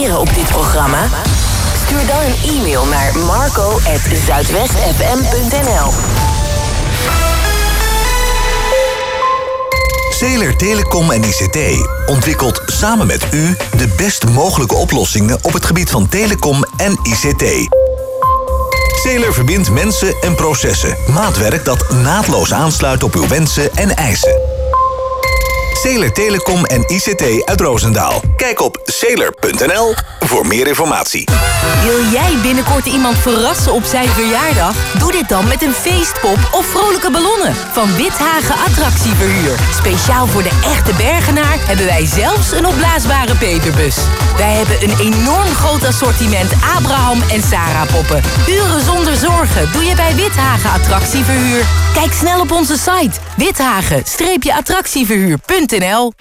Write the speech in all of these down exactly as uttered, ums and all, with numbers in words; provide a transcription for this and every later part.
reageren op dit programma? Stuur dan een e-mail naar marco at zuidwest f m punt n l. Zeeler Telecom en I C T ontwikkelt samen met u de best mogelijke oplossingen op het gebied van telecom en I C T. Zeeler verbindt mensen en processen. Maatwerk dat naadloos aansluit op uw wensen en eisen. Zeeler Telecom en I C T uit Roosendaal. Kijk op zeeler punt n l voor meer informatie. Wil jij binnenkort iemand verrassen op zijn verjaardag? Doe dit dan met een feestpop of vrolijke ballonnen van Withagen Attractieverhuur. Speciaal voor de echte Bergenaar hebben wij zelfs een opblaasbare peperbus. Wij hebben een enorm groot assortiment Abraham en Sarah poppen. Uren zonder zorgen doe je bij Withagen Attractieverhuur. Kijk snel op onze site withagen attractieverhuur punt n l.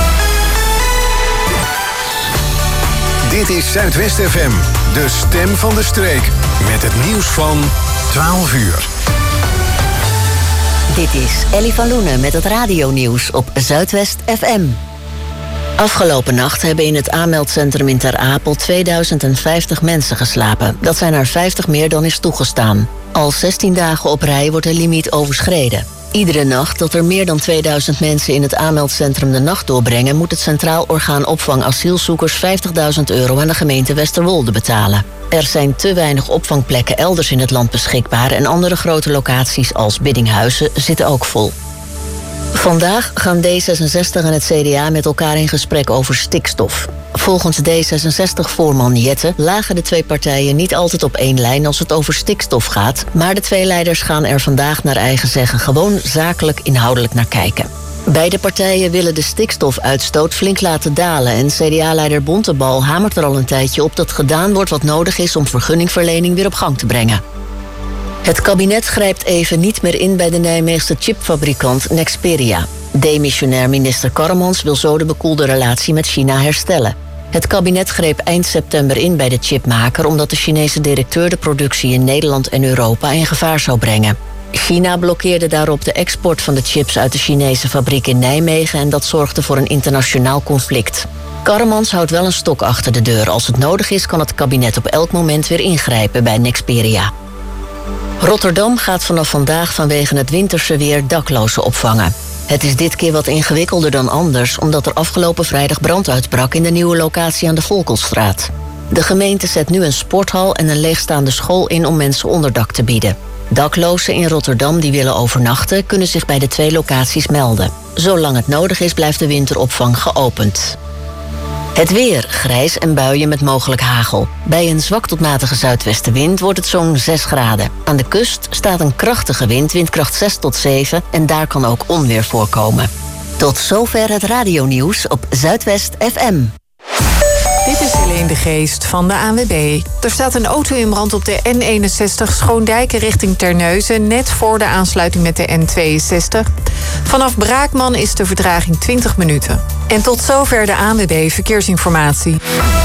Dit is Zuidwest F M, de stem van de streek. Met het nieuws van twaalf uur. Dit is Ellie van Loenen met het radionieuws op Zuidwest F M. Afgelopen nacht hebben in het aanmeldcentrum in Ter Apel tweeduizend vijftig mensen geslapen. Dat zijn er vijftig meer dan is toegestaan. Al zestien dagen op rij wordt de limiet overschreden. Iedere nacht dat er meer dan tweeduizend mensen in het aanmeldcentrum de nacht doorbrengen, moet het Centraal Orgaan Opvang Asielzoekers vijftigduizend euro aan de gemeente Westerwolde betalen. Er zijn te weinig opvangplekken elders in het land beschikbaar en andere grote locaties als Biddinghuizen zitten ook vol. Vandaag gaan D zesenzestig en het C D A met elkaar in gesprek over stikstof. Volgens D zesenzestig-voorman Jette lagen de twee partijen niet altijd op één lijn als het over stikstof gaat, maar de twee leiders gaan er vandaag naar eigen zeggen gewoon zakelijk inhoudelijk naar kijken. Beide partijen willen de stikstofuitstoot flink laten dalen en C D A-leider Bontebal hamert er al een tijdje op dat gedaan wordt wat nodig is om vergunningverlening weer op gang te brengen. Het kabinet grijpt even niet meer in bij de Nijmeegse chipfabrikant Nexperia. Demissionair minister Karremans wil zo de bekoelde relatie met China herstellen. Het kabinet greep eind september in bij de chipmaker omdat de Chinese directeur de productie in Nederland en Europa in gevaar zou brengen. China blokkeerde daarop de export van de chips uit de Chinese fabriek in Nijmegen en dat zorgde voor een internationaal conflict. Karremans houdt wel een stok achter de deur. Als het nodig is kan het kabinet op elk moment weer ingrijpen bij Nexperia. Rotterdam gaat vanaf vandaag vanwege het winterse weer daklozen opvangen. Het is dit keer wat ingewikkelder dan anders, omdat er afgelopen vrijdag brand uitbrak in de nieuwe locatie aan de Volkelstraat. De gemeente zet nu een sporthal en een leegstaande school in om mensen onderdak te bieden. Daklozen in Rotterdam die willen overnachten kunnen zich bij de twee locaties melden. Zolang het nodig is blijft de winteropvang geopend. Het weer, grijs en buien met mogelijk hagel. Bij een zwak tot matige zuidwestenwind wordt het zo'n zes graden. Aan de kust staat een krachtige wind, windkracht zes tot zeven... en daar kan ook onweer voorkomen. Tot zover het radionieuws op Zuidwest F M. Dit is Helene de Geest van de A N W B. Er staat een auto in brand op de N eenenzestig Schoondijk richting Terneuzen, net voor de aansluiting met de N tweeënzestig. Vanaf Braakman is de vertraging twintig minuten. En tot zover de A N W B Verkeersinformatie.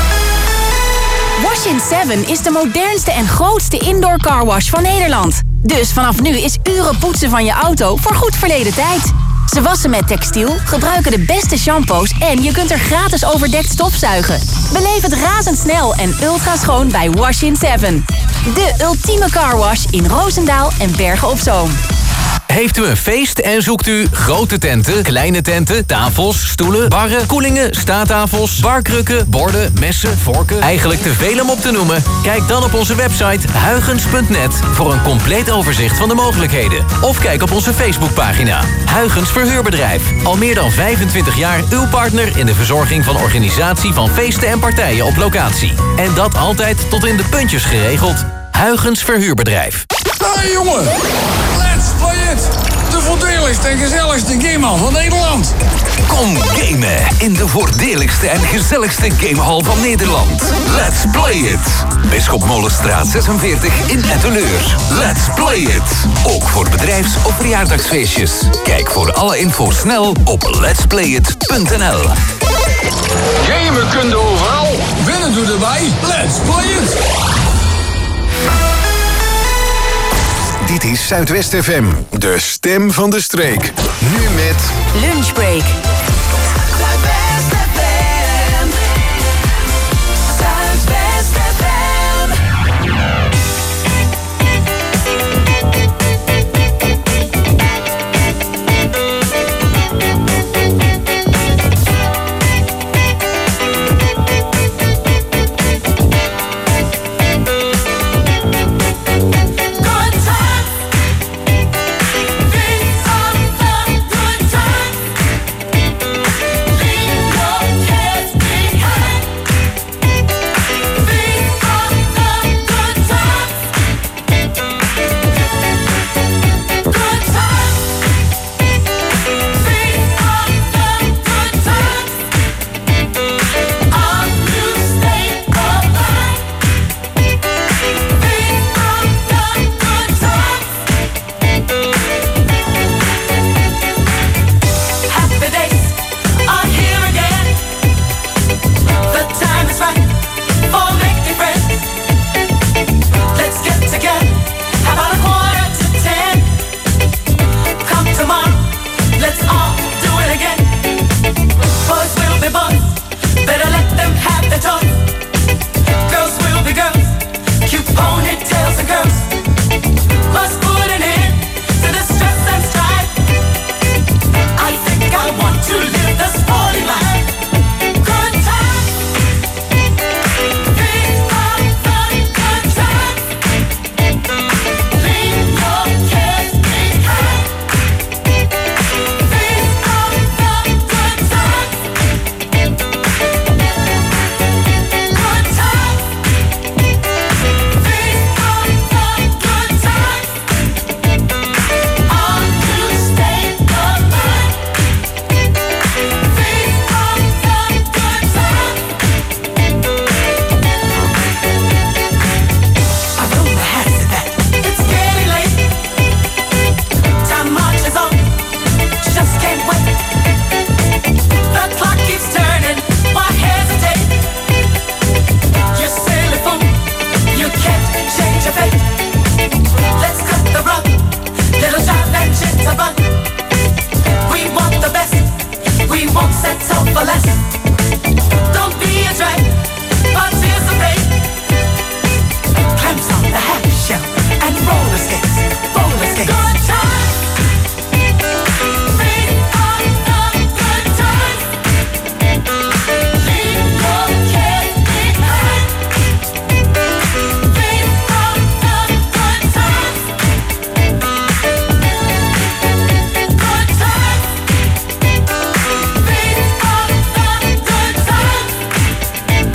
Wash in Seven is de modernste en grootste indoor carwash van Nederland. Dus vanaf nu is uren poetsen van je auto voor goed verleden tijd. Ze wassen met textiel, gebruiken de beste shampoos en je kunt er gratis overdekt stofzuigen. Beleef het razendsnel en ultra schoon bij Wash in Seven. De ultieme carwash in Roosendaal en Bergen op Zoom. Heeft u een feest en zoekt u grote tenten, kleine tenten, tafels, stoelen, barren, koelingen, staattafels, barkrukken, borden, messen, vorken? Eigenlijk te veel om op te noemen? Kijk dan op onze website huygens punt net voor een compleet overzicht van de mogelijkheden. Of kijk op onze Facebookpagina. Huygens Verhuurbedrijf. Al meer dan vijfentwintig jaar uw partner in de verzorging van organisatie van feesten en partijen op locatie. En dat altijd tot in de puntjes geregeld. Huygens Verhuurbedrijf. Hey jongen, let's play it! De voordeligste en gezelligste gamehal van Nederland. Kom gamen in de voordeligste en gezelligste gamehal van Nederland. Let's play it! Bisschop Molenstraat zesenveertig in Etteleur. Let's play it! Ook voor bedrijfs- of verjaardagsfeestjes. Kijk voor alle info snel op lets play it punt n l. Gamen kun je overal, winnen doe erbij. Let's play it! Dit is Zuidwest F M, de stem van de streek. Nu met Lunchbreak. Zuidwest F M. for less. Don't be a drag, participate. Clamps on the half shell and roller skates, roller skates. Good times. These are the good times. Leave your cares behind. These are the good times. Good times. These are the good times.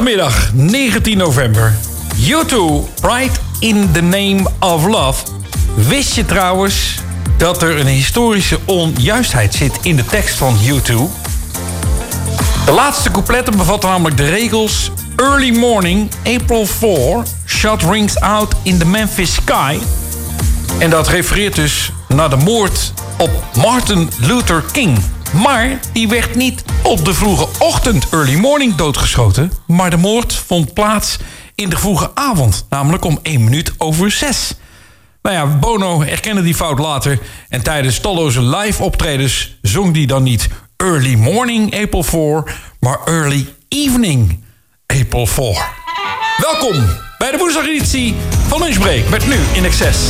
Vanmiddag, negentien november. U twee, Right in the Name of Love. Wist je trouwens dat er een historische onjuistheid zit in de tekst van U twee? De laatste coupletten bevatten namelijk de regels... Early morning, April fourth, shot rings out in the Memphis sky. En dat refereert dus naar de moord op Martin Luther King. Maar die werd niet op de vroege ochtend, early morning, doodgeschoten. Maar de moord vond plaats in de vroege avond. Namelijk om één minuut over zes. Nou ja, Bono erkende die fout later. En tijdens talloze live optredens zong die dan niet early morning, April fourth, maar early evening, April fourth. Welkom bij de woensdageditie van Lunchbreak met Nu in Excess.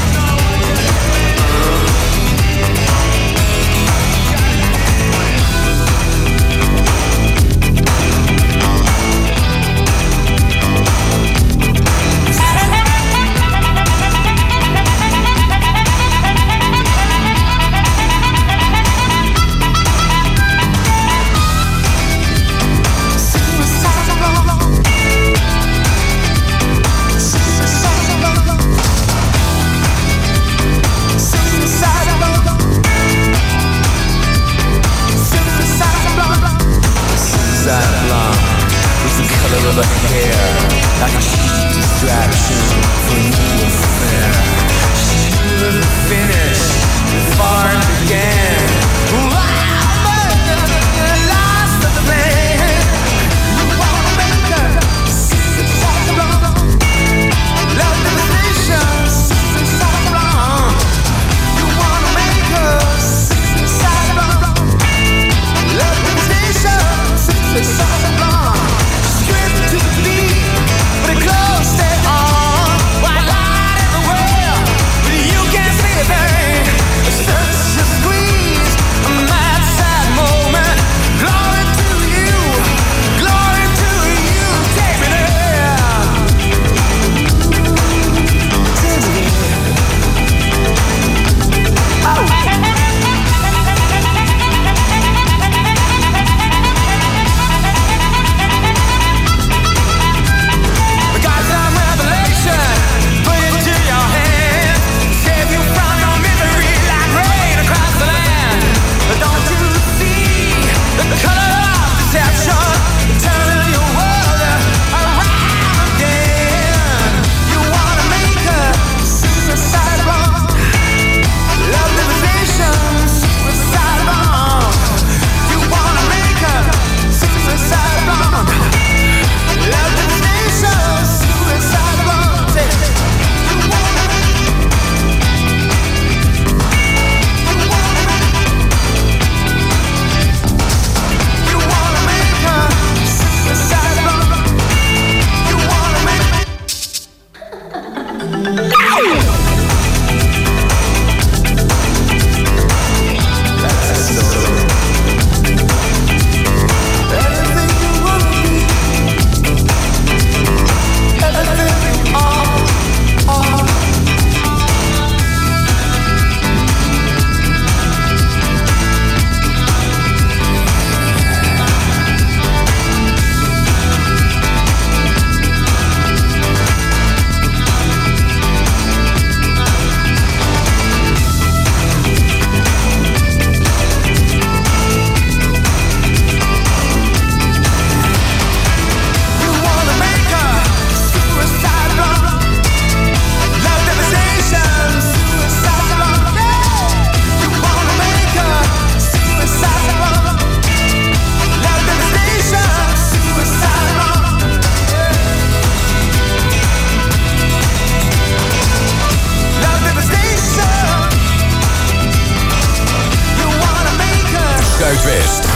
Zuidwest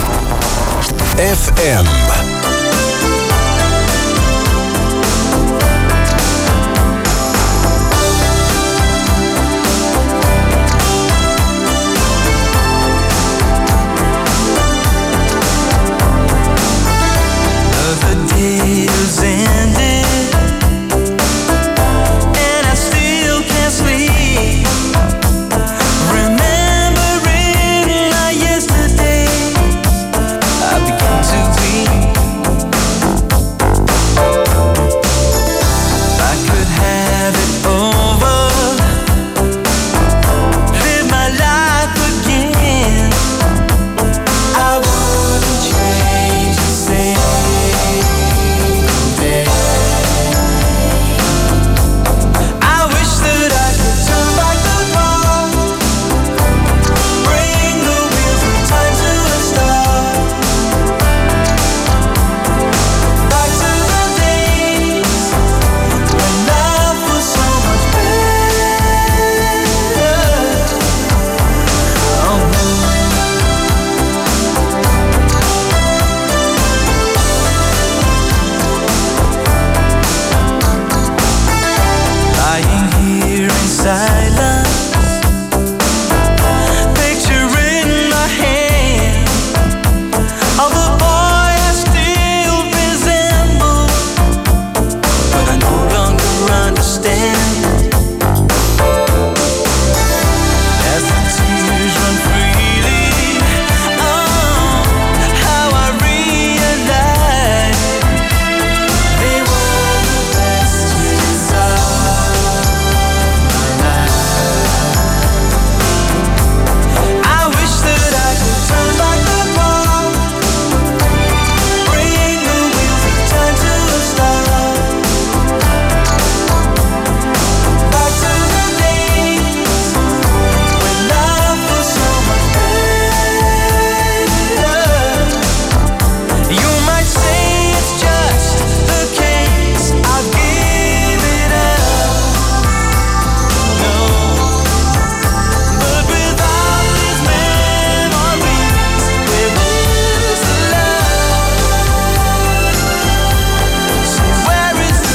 F M. Remembering my yesterday, I begin to weep. silence. Picture in my hand of a boy I still resemble, but I no longer understand. As the tears run freely, oh, how I realize they were the best years of my life. I wish that I could turn back the clock, bring the wheels of time to a stop, back to the days when life was so much better. You might say it's just the case I've given up. No, but without these memories, where is the love? So where is the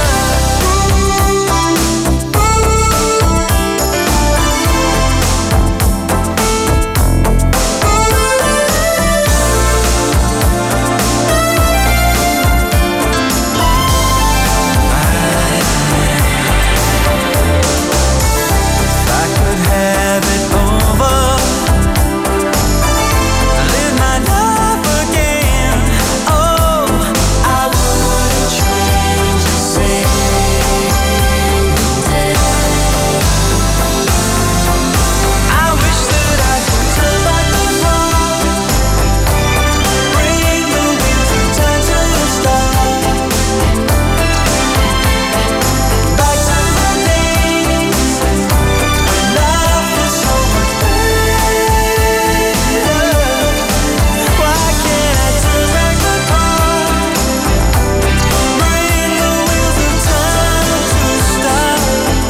If I could have it over, live my life again, oh, I wouldn't change a single day. I wish that I could turn back the clock, bring the wheels of time to a stop, back to the days when life was so much better. Why can't I turn back the clock, bring the wheels of time to a stop,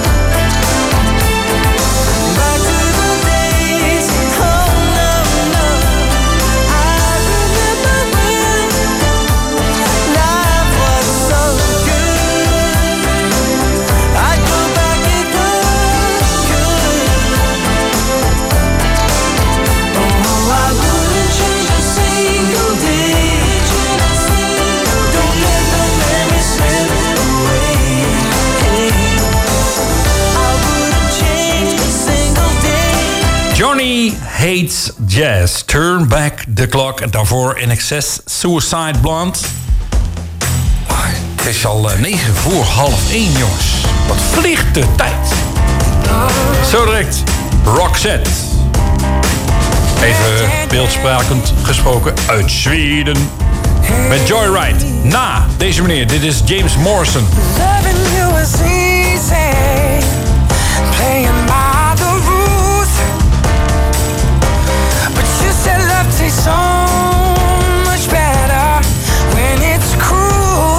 back to the days, oh no, no, I remember when life was so good. I'd go back again, oh, I wouldn't change a single day. Don't let the memories slip away. I wouldn't change a single day. Johnny Hates Jazz, Turn Back the Clock. En daarvoor In Excess, Suicide Blonde. Ah, Het is al eh, negen voor half één, jongens. Wat vliegt de tijd. Zo direct, Roxette. Even beeldsprakend gesproken uit Zweden. Met Joyride. Na deze meneer, dit is James Morrison. Loving you is easy, playing by the rules, but you said love tastes so much better when it's cruel.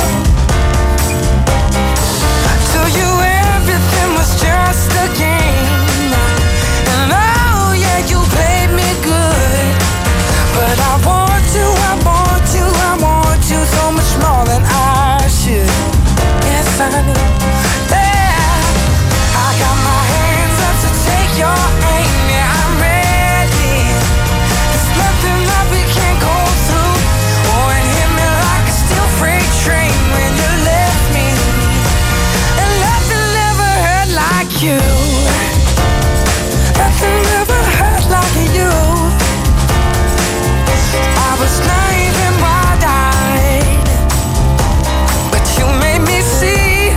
To you everything was just a game, and oh yeah, you played me good, but I want you, I want you, I want you so much more than I should. Yes, I do. Yeah, I got my hands up to take your aim. Yeah, I'm ready. There's nothing that we can't go through. Oh, it hit me like a steel freight train when you left me, and nothing ever hurt like you. Nothing ever hurt like you. I was naive and wide-eyed, but you made me see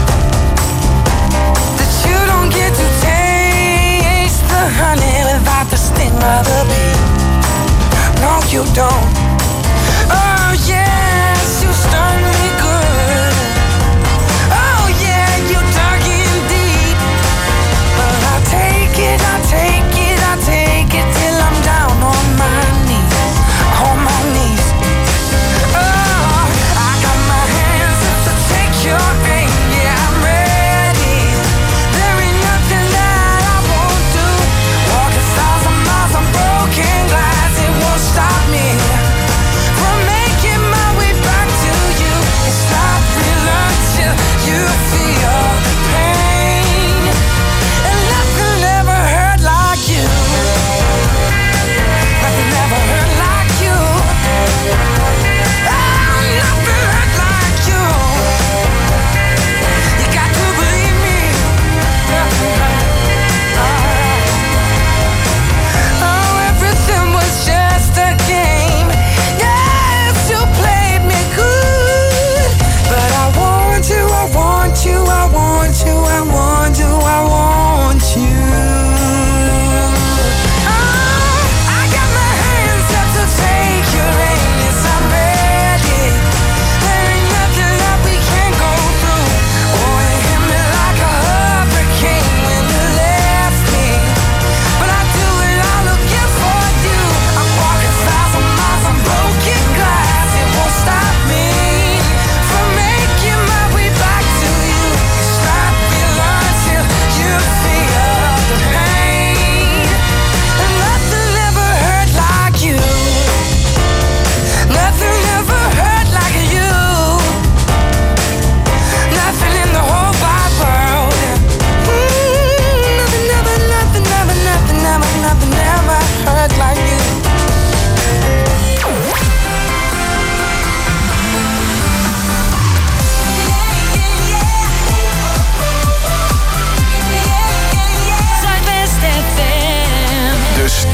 that you don't get to taste the honey without the sting of the bee. No, you don't. Oh yes, you stung me good. Oh yeah, you dug in deep. But I take it, I take it, I take it till I'm down on my knees, on my knees. Oh, I got my hands up to take your aim. Yeah, I'm ready. There ain't nothing that I won't do. Walk a thousand miles on broken glass, it won't stop me.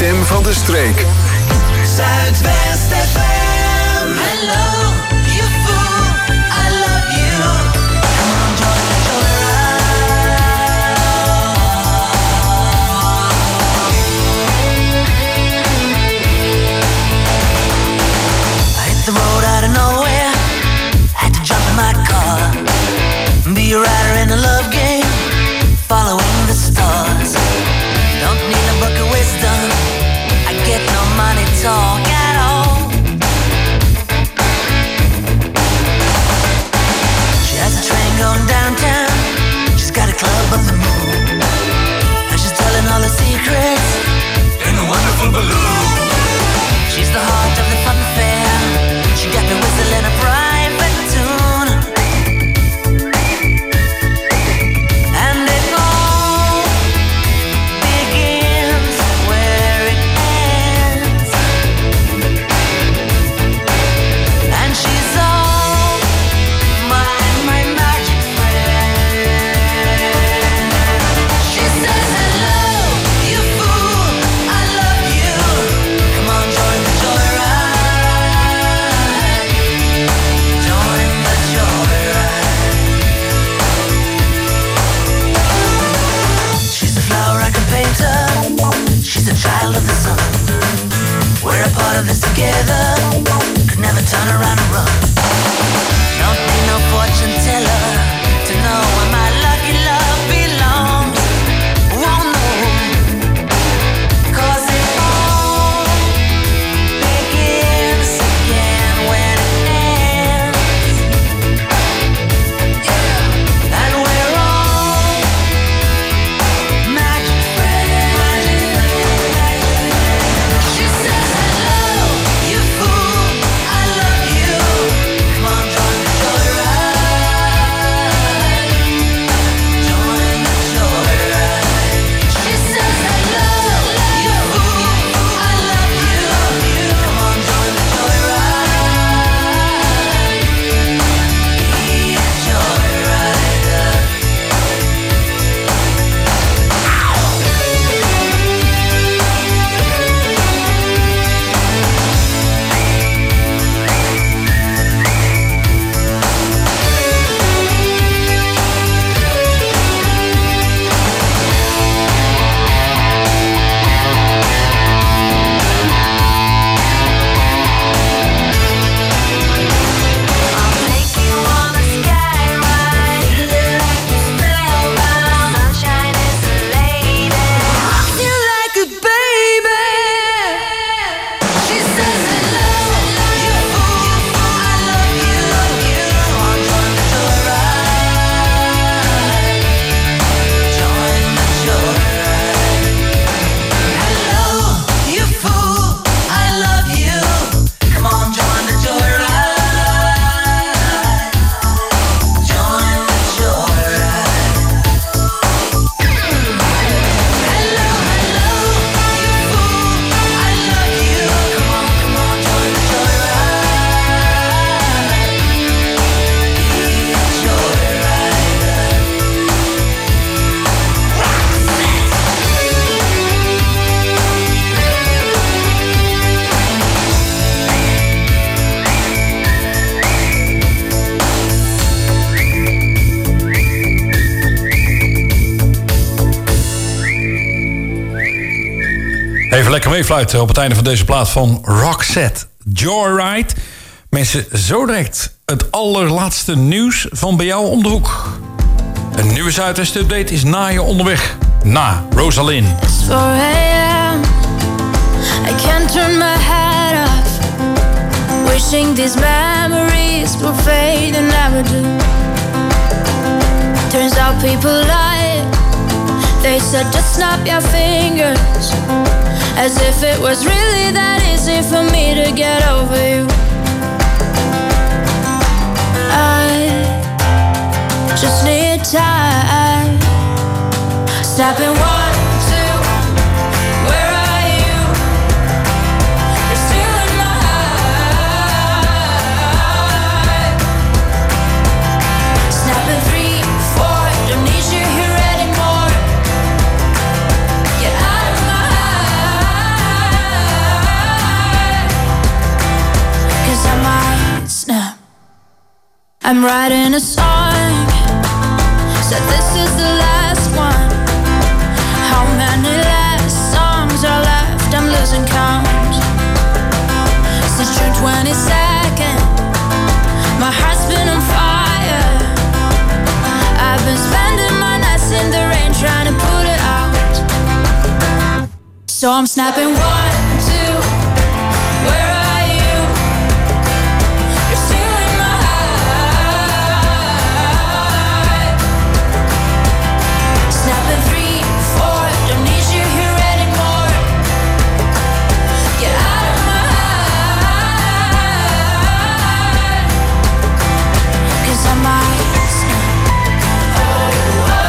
stem van de streek. Zuidwest F M. Hello, you fool, I love you. Come on, join the joyride. I hit the road out of nowhere, had to jump in my car, be a rider in a love game, following the stars. Don't need a book of wisdom, I get no money talk at all. She has a train going downtown, she's got a club up the moon, and she's telling all her secrets in a wonderful balloon. She's the heart of the fun fair, she got me whistling a private tune. And it all begins where it ends. And she's all my, my magic friend. She says, hello, you fool, I love you. Come on, join the joyride. Join the joyride. She's a flower I can paint her. She's a child of the sun. We're a part of this together. Could never turn around and run. Don't need no fortune teller to know where my lucky love belongs. Won't know, 'cause it all begins again when it ends. Yeah, and we're all magic friends. She says, hello, you fool, I love you. Come on, join the joyride. Join the joyride. She says, hello, you fool, I love you. Come on, join the joyride. Be a joyrider. I'll take you on a sky ride. Spellbound, sunshine is a lady. You like it, baby. She says, hello, you fool, I love you. Come on, join the joyride. Join the joyride. Hello, you fool, I love you. Come on, join the joyride. Join the joyride. Hello, hello, you fool, I love you. Come on, come on, join the joyride. Be a joyrider. Even lekker meefluiten op het einde van deze plaat van Roxette. Joyride. Mensen, zo direct het allerlaatste nieuws van bij jou om de hoek. Een nieuwe Zuidwest update is na je onderweg. Na Rosalind. It's four a.m. I can't turn my head off. Wishing these memories will fade and never do. Turns out people lie. They said just snap your fingers. As if it was really that easy for me to get over you. I just need time. Snapping one, two, where are you? You're still in my heart. Snapping three, four, don't need you here anymore. Get out of my heart. I'm writing a song, said this is the last one. How many last songs are left? I'm losing count. Since June twenty-second, my heart's been on fire. I've been spending my nights in the rain trying to put it out. So I'm snapping one, two, where are you? You're stealing my heart. Snapping three, four, don't need you here anymore. Get out of my heart. Cause I might snap. Oh, oh.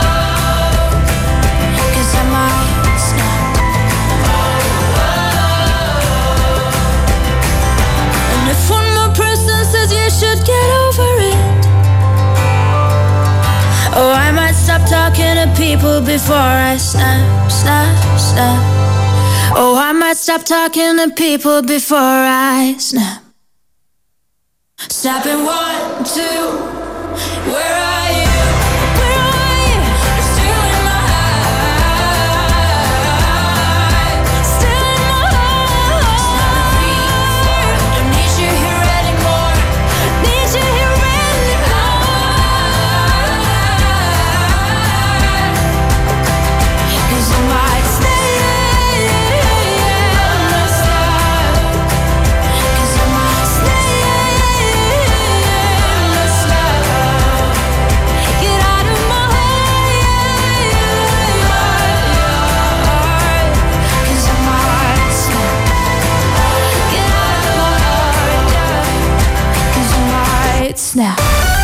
Cause I might snap. If one more person says you should get over it, oh, I might stop talking to people before I snap, snap, snap. Oh, I might stop talking to people before I snap. Snapping one, two, where are you? Where are you? You're stealing my heart. Stealing my heart. Snapping three, four, don't need you here anymore. Need you here anymore. Cause I might stay, might stop. Cause I might stay, might stop. Get out of my heart. Cause I might snap. Get out of my heart. Cause I might snap.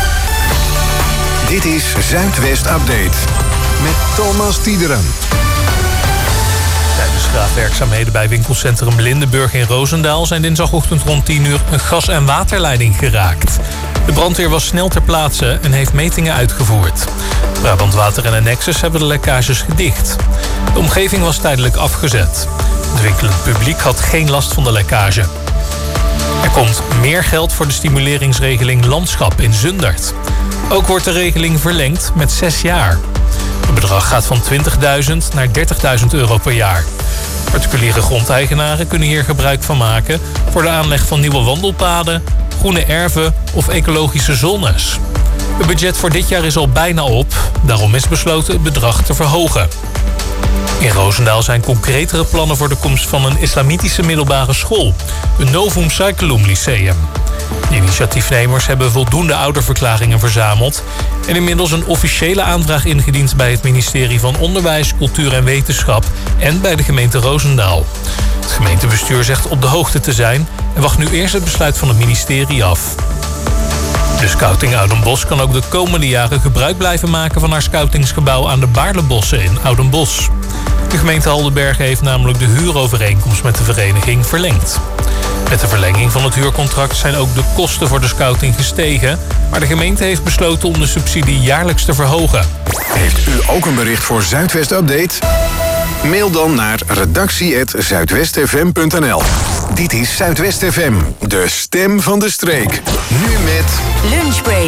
Dit is Zuidwest Update met Thomas Tiederen. Tijdens graafwerkzaamheden bij winkelcentrum Lindenburg in Roosendaal zijn dinsdagochtend rond tien uur een gas- en waterleiding geraakt. De brandweer was snel ter plaatse en heeft metingen uitgevoerd. Brabant Water en Nexus hebben de lekkages gedicht. De omgeving was tijdelijk afgezet. Het winkelend publiek had geen last van de lekkage. Er komt meer geld voor de stimuleringsregeling Landschap in Zundert. Ook wordt de regeling verlengd met zes jaar. Het bedrag gaat van twintigduizend naar dertigduizend euro per jaar. Particuliere grondeigenaren kunnen hier gebruik van maken voor de aanleg van nieuwe wandelpaden, groene erven of ecologische zones. Het budget voor dit jaar is al bijna op, daarom is besloten het bedrag te verhogen. In Roosendaal zijn concretere plannen voor de komst van een islamitische middelbare school, een Novum Saeculum Lyceum. De initiatiefnemers hebben voldoende ouderverklaringen verzameld en inmiddels een officiële aanvraag ingediend bij het ministerie van Onderwijs, Cultuur en Wetenschap en bij de gemeente Roosendaal. Het gemeentebestuur zegt op de hoogte te zijn en wacht nu eerst het besluit van het ministerie af. De Scouting Oudenbosch kan ook de komende jaren gebruik blijven maken van haar scoutingsgebouw aan de Baarlebossen in Oudenbosch. De gemeente Haldenbergen heeft namelijk de huurovereenkomst met de vereniging verlengd. Met de verlenging van het huurcontract zijn ook de kosten voor de scouting gestegen, maar de gemeente heeft besloten om de subsidie jaarlijks te verhogen. Heeft u ook een bericht voor Zuidwest Update? Mail dan naar redactie apenstaartje zuidwestfm punt n l. Dit is Zuidwest F M, de stem van de streek. Nu met Lunchbreak.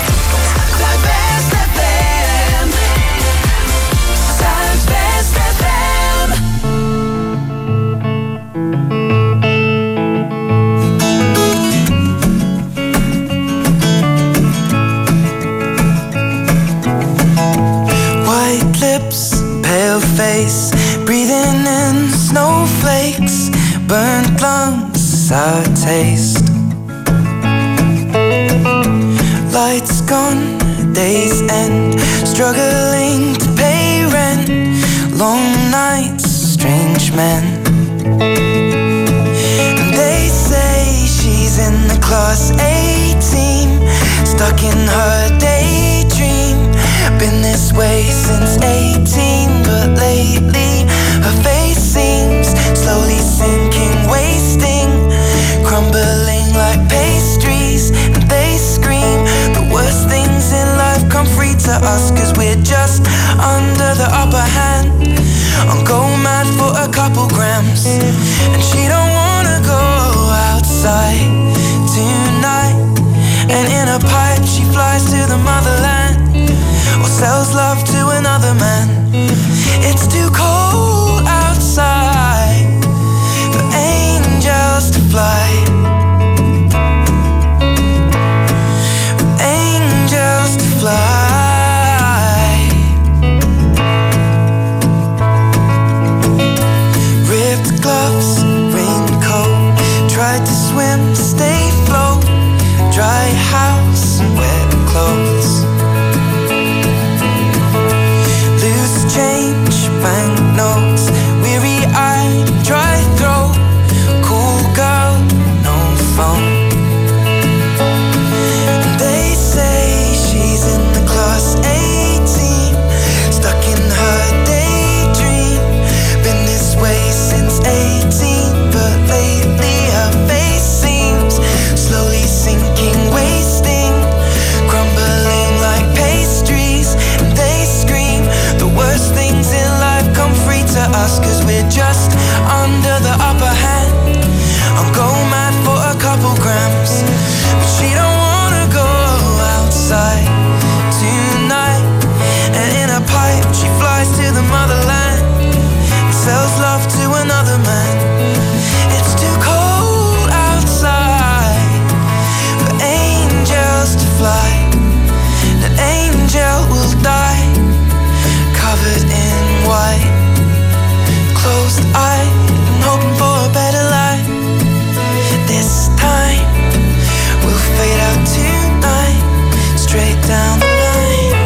Pale face, breathing in snowflakes, burnt lungs, sour taste. Lights gone, days end, struggling to pay rent, long nights, strange men. And they say she's in the class A team, stuck in her daydream. Been this way since eighteen, but lately her face seems slowly sinking, wasting, crumbling like pastries. And they scream the worst things in life come free to us, cause we're just under the upper hand. I'm go mad for a couple grams, and she don't wanna go outside tonight. And in a pipe the motherland or sells love to another man. It's too cold outside for angels to fly. For angels to fly. Ripped gloves, raincoat, tried to swim, stay afloat. Dry house and wet clothes. Loose change, banknotes, weary-eyed, dry throat. Cool girl, no phone. And they say she's in the class eighteen, stuck in her daydream. Been this way since eighteen, but lately her face seems slowly sinking, wasting, crumbling like pastries. And they scream the worst things in life come free to us, cause we're just under the upper hand. I'll go mad for a couple grams, but she don't wanna go outside tonight. And in a pipe she flies to the motherland and sells love to another man. It's too cold outside for angels to fly. An angel will die covered in white, closed eye and hoping for a better life. This time we'll fade out tonight, straight down the line.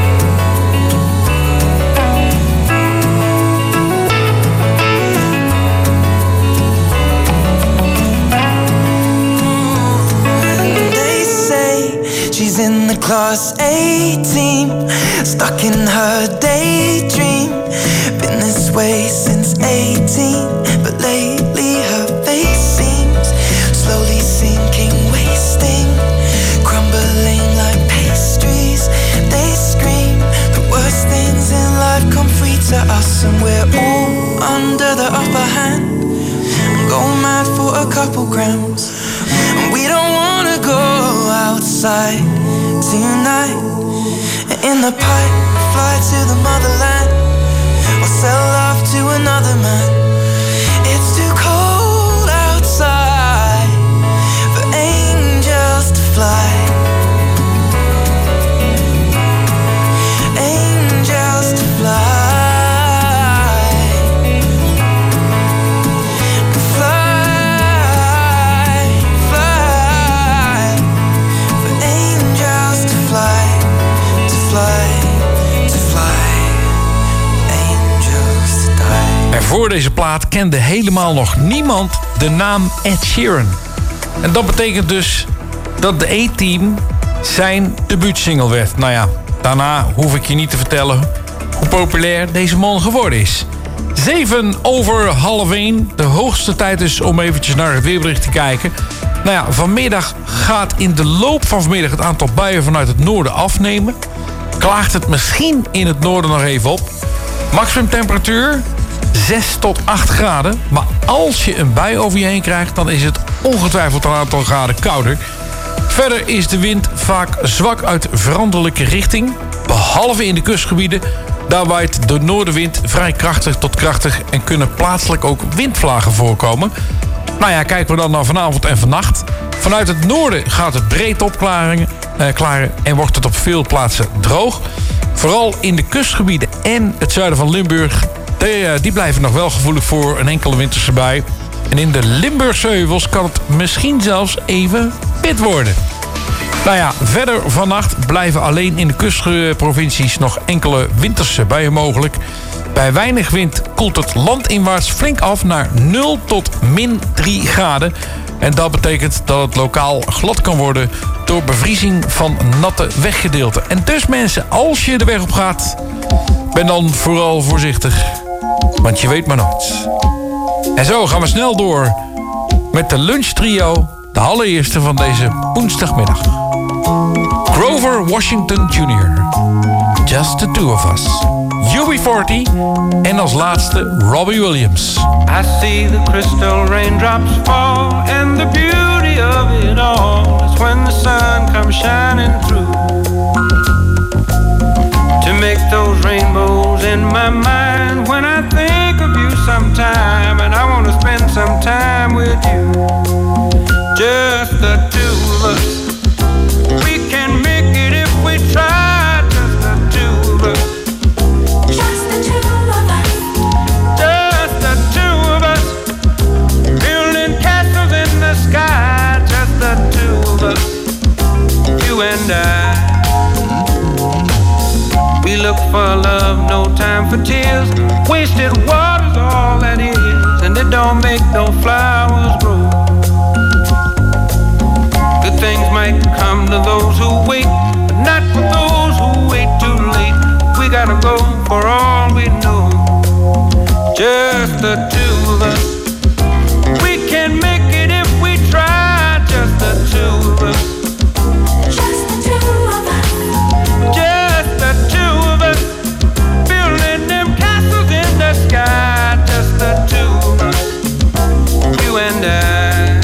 And they say she's in the class eighteen, stuck in her daydream. Been this way since eighteen, but lately her face seems slowly sinking, wasting, crumbling like pastries. They scream the worst things in life come free to us, and we're all under the upper hand. Go mad for a couple grams, and we don't wanna go outside tonight. In the pipe, fly to the motherland or sell love to another man. It's too cold outside for angels to fly. Angels to fly. Fly, fly. For angels to fly, to fly, to fly. Angels to die. En voor deze plaat kende helemaal nog niemand de naam Ed Sheeran. En dat betekent dus dat de A-Team zijn debuutsingle werd. Nou ja, daarna hoef ik je niet te vertellen hoe populair deze man geworden is. Zeven over half één. De hoogste tijd dus om eventjes naar het weerbericht te kijken. Nou ja, vanmiddag gaat in de loop van vanmiddag het aantal buien vanuit het noorden afnemen. Klaagt het misschien in het noorden nog even op. Maximum temperatuur zes tot acht graden. Maar als je een bui over je heen krijgt, dan is het ongetwijfeld een aantal graden kouder. Verder is de wind vaak zwak uit veranderlijke richting. Behalve in de kustgebieden. Daar waait de noordenwind vrij krachtig tot krachtig en kunnen plaatselijk ook windvlagen voorkomen. Nou ja, kijken we dan naar vanavond en vannacht. Vanuit het noorden gaat het breed opklaren eh, klaren en wordt het op veel plaatsen droog. Vooral in de kustgebieden en het zuiden van Limburg, die, die blijven nog wel gevoelig voor een enkele winterse bui. En in de Limburgse heuvels kan het misschien zelfs even wit worden. Nou ja, verder vannacht blijven alleen in de kustprovincies nog enkele winterse buien mogelijk. Bij weinig wind koelt het landinwaarts flink af naar nul tot min drie graden. En dat betekent dat het lokaal glad kan worden door bevriezing van natte weggedeelten. En dus mensen, als je de weg op gaat, ben dan vooral voorzichtig. Want je weet maar nooit. En zo gaan we snel door met de lunchtrio. De allereerste van deze woensdagmiddag. Grover Washington junior Just the Two of Us. U B forty. En als laatste Robbie Williams. I see the crystal raindrops fall, and the beauty of it all is when the sun comes shining through. those rainbows in my mind when I think of you sometime, and I want to spend some time with you. Just the two of us. We can make it if we try. Just the two of us. Just the two of us. Just the two of us. Building castles in the sky. Just the two of us. You and I. We look for love, no time for tears. Wasted water's all that is, and it don't make no flowers grow. Good things might come to those who wait, but not for those who wait too late. We gotta go for all we know. Just the two of us. We can make it if we try. Just the two of us. Just the two of us. Just the two of us. Building them castles in the sky. Just the two of us. You and I.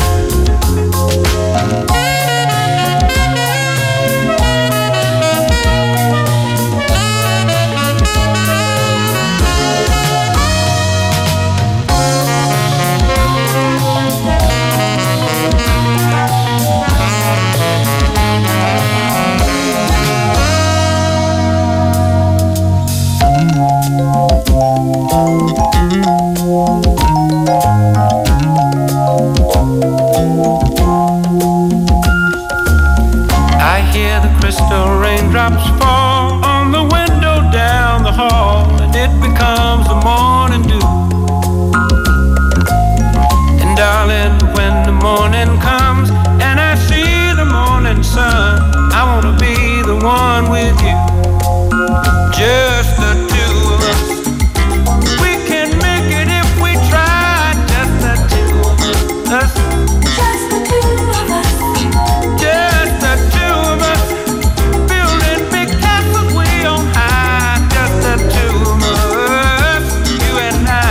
I hear the crystal raindrops fall on the window down the hall, and it becomes the morning dew. And darling, when the morning comes and I see the morning sun, I wanna be the one with you. Just the two of us. We can make it if we try. Just the two of us. Just the two of us. Just the two of us. Building big castles way on high. Just the two of us. You and I.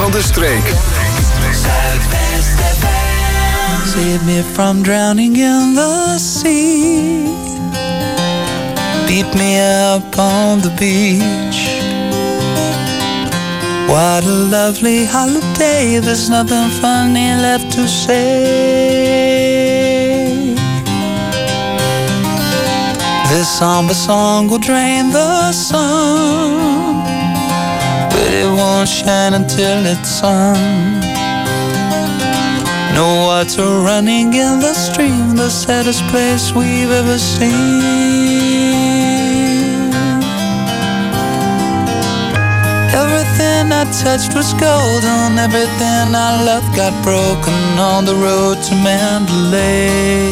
van de streek. Save me from drowning in the sea. Beat me up on the beach. What a lovely holiday. There's nothing funny left to say. This somber song will drain the sun, but it won't shine until it's sung. No water running in the stream, the saddest place we've ever seen. Everything I touched was golden, everything I loved got broken on the road to Mandalay.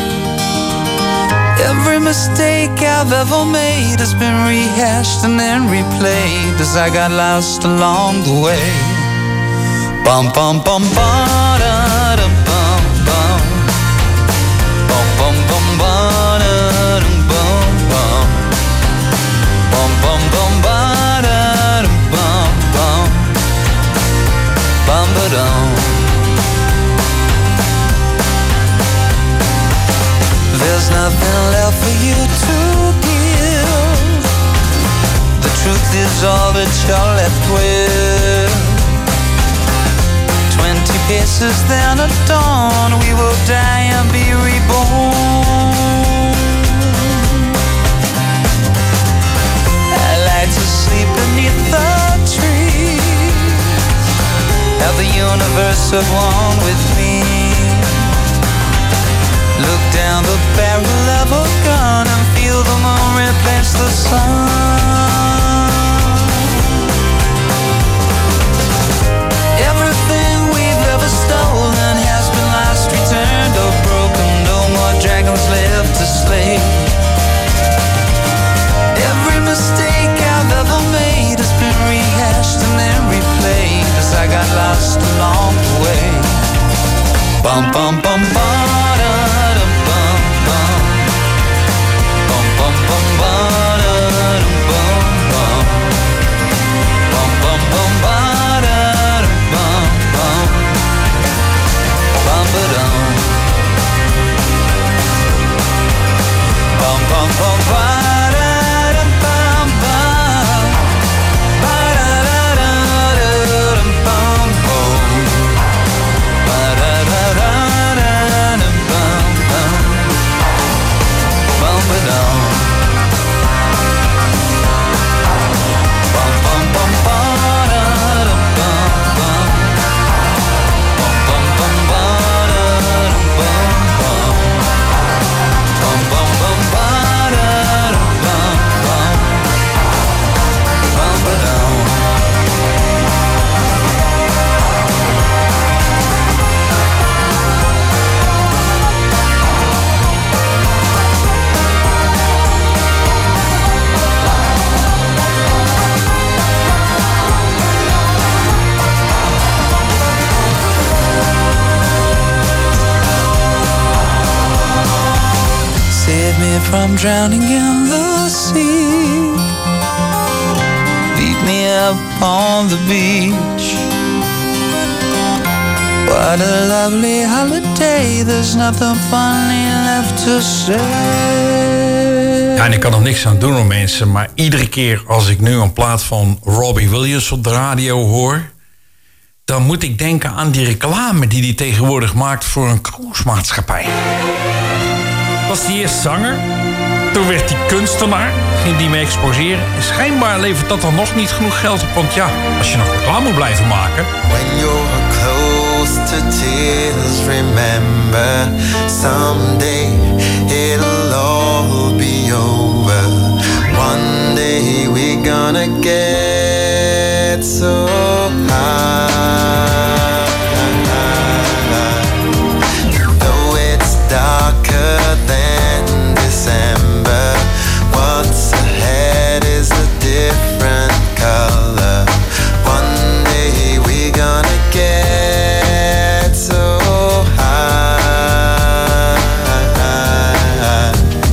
Every mistake I've ever made has been rehashed and then replayed as I got lost along the way. Bum bum bum ba da dum bum bum. Bum bum bum ba da dum bum bum. Bum bum bum ba da dum bum bum. Bum ba dum. There's nothing left for you to give. The truth is all that you're left with. Twenty paces then at dawn, we will die and be reborn. I like to sleep beneath the trees, have the universe at one with me. Look down the barrel of a gun and feel the moon replace the sun. Everything we've ever stolen has been lost, returned or broken. No more dragons left to slay. Every mistake I've ever made has been rehashed and then replayed as I got lost along the way. Bum bum bum bum. From drowning in the sea, beat me up on the beach. What a lovely holiday, there's nothing funny left to say. Ja, en ik kan er niks aan doen, hoor, mensen, maar iedere keer als ik nu een plaat van Robbie Williams op de radio hoor, dan moet ik denken aan die reclame die hij tegenwoordig maakt voor een cruisemaatschappij. Was hij eerst zanger, toen werd hij kunstenaar, ging die mee exposeren. En schijnbaar levert dat dan nog niet genoeg geld op, want ja, als je nog reclame moet blijven maken. When you're close to tears, remember someday it'll all be over. One day we're gonna get so high. Though it's darker than December, what's ahead is a different color. One day we're gonna get so high.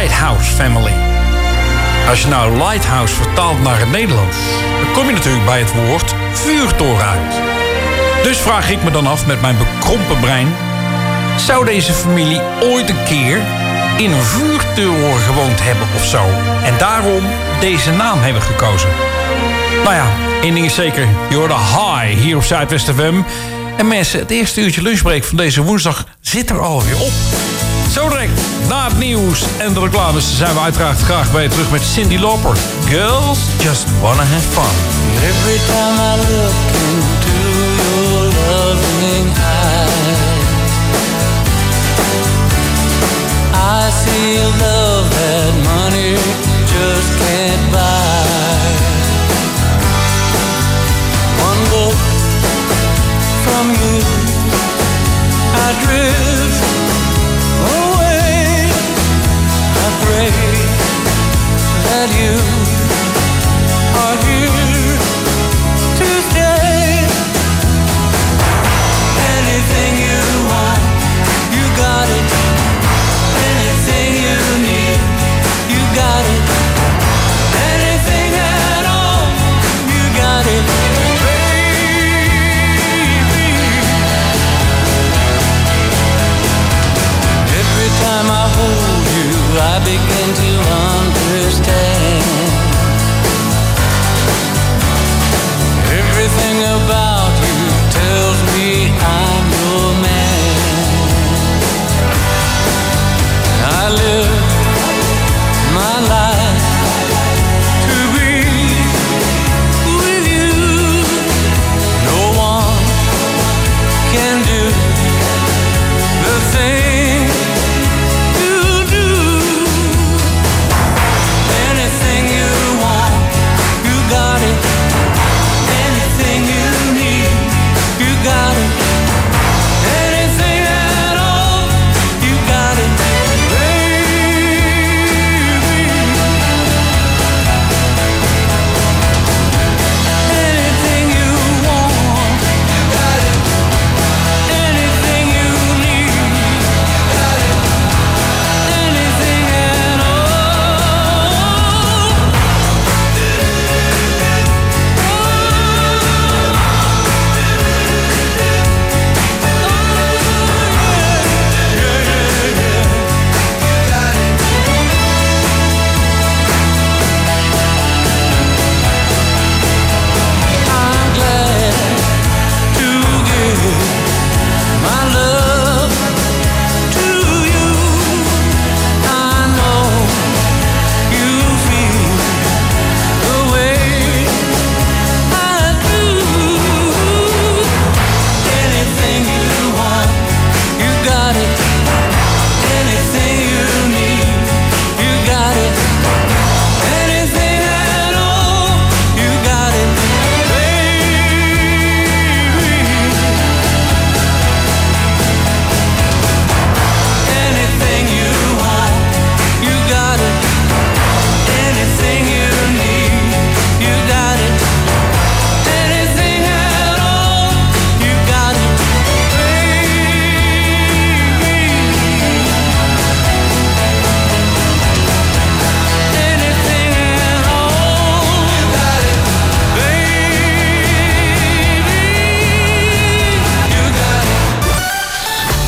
Lighthouse Family. Als je nou Lighthouse vertaalt naar het Nederlands, dan kom je natuurlijk bij het woord vuurtoren uit. Dus vraag ik me dan af met mijn bekrompen brein, zou deze familie ooit een keer in een vuurtoren gewoond hebben of zo? En daarom deze naam hebben gekozen. Nou ja, één ding is zeker, je hoort high hier op Zuidwest F M. En mensen, het eerste uurtje lunchbreak van deze woensdag zit er alweer op. Zo direct, na het nieuws en de reclames, zijn we uiteraard graag bij je terug met Cyndi Lauper. Girls just wanna have fun. Every time I look in